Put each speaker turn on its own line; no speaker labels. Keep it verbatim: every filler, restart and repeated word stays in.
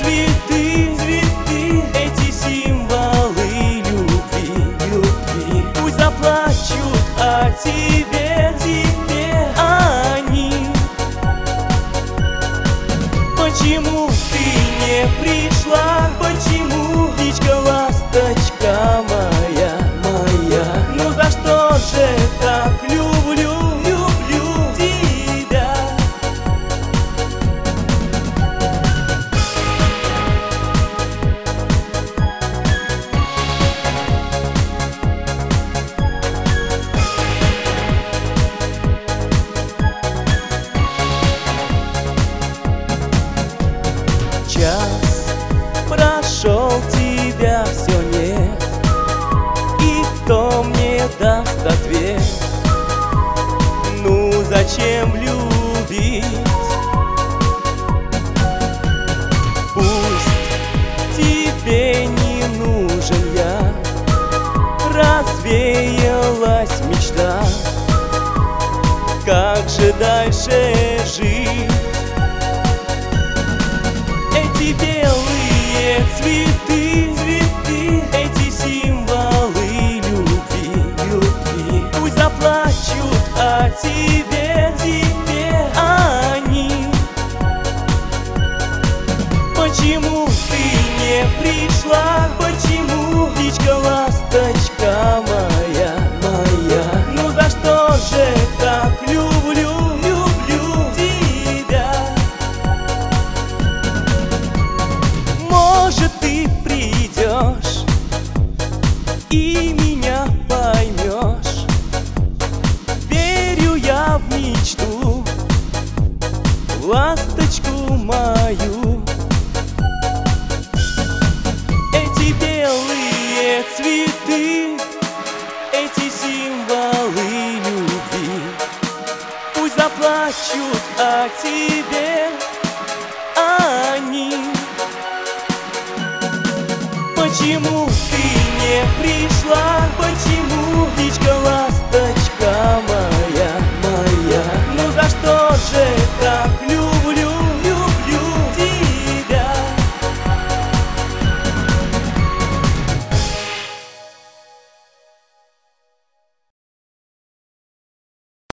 цветы, цветы, эти символы любви, любви. Пусть заплачут о тебе, тебе они. Почему ты не пришла? Почему, птичка, ласточка моя, моя? Ну за что же так люблю, люблю тебя? Час прошел, тебя все нет, и кто мне даст ответ? Ну зачем любить? Пусть тебе не нужен я, развеялась мечта. Как же дальше жить? Эти белые цветы, цветы, эти символы любви, любви. Пусть заплачут о тебе, тебе они. Почему ты не пришла? Почему, птичка, ласточка моя, моя? Ну за что же так люблю, люблю тебя? Может, ты придешь и меня поймешь. Верю я в мечту, в ласточку мою. Эти белые цветы, эти символы любви. Пусть заплачут о тебе они. Почему